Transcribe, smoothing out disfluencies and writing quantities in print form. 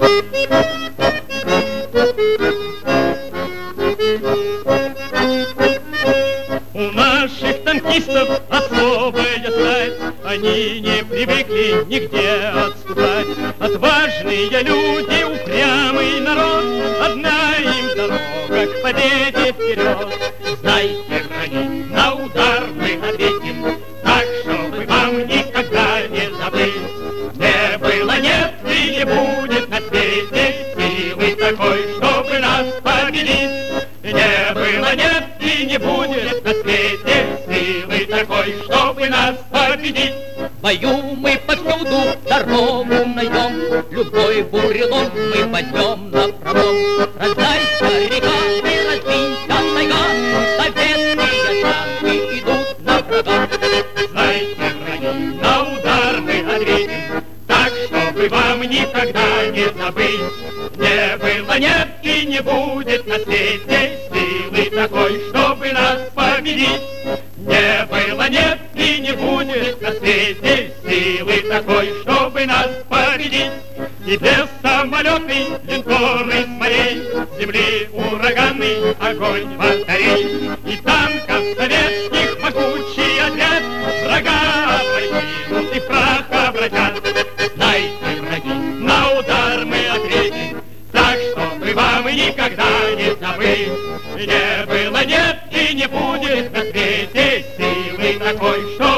У наших танкистов особая стать, они не привыкли нигде отступать. Отважные люди, упрямый народ, одна им дорога к победе вперед. Знайте, враги, на удар мы ответим, так, чтобы вам никогда не забыть. Не было, нет и не будет на свете силы такой, чтобы нас победить. Не было, нет и не будет на свете силы такой, чтобы нас победить. В бою мы повсюду дорогу найдем, любой бурелом мы пойдем напролом. Раздайся река и раздвинься тайга, советские танки идут на врага. Знайте, враги, на удар мы ответим, так, чтобы вам никогда не забыть. Не было, нет и не будет на свете силы такой, чтобы нас победить. Не было, нет и не будет на свете силы такой, чтобы нас победить. И без самолеты, линкоры с морей, земли ураганный огонь батарей, и танков советских могучий отряд врага опрокинут и в прах обратят. Знайте, враги, на удар мы ответим, так, чтобы вам никогда не забыть. Не было, нет и не будет на свете силы такой, что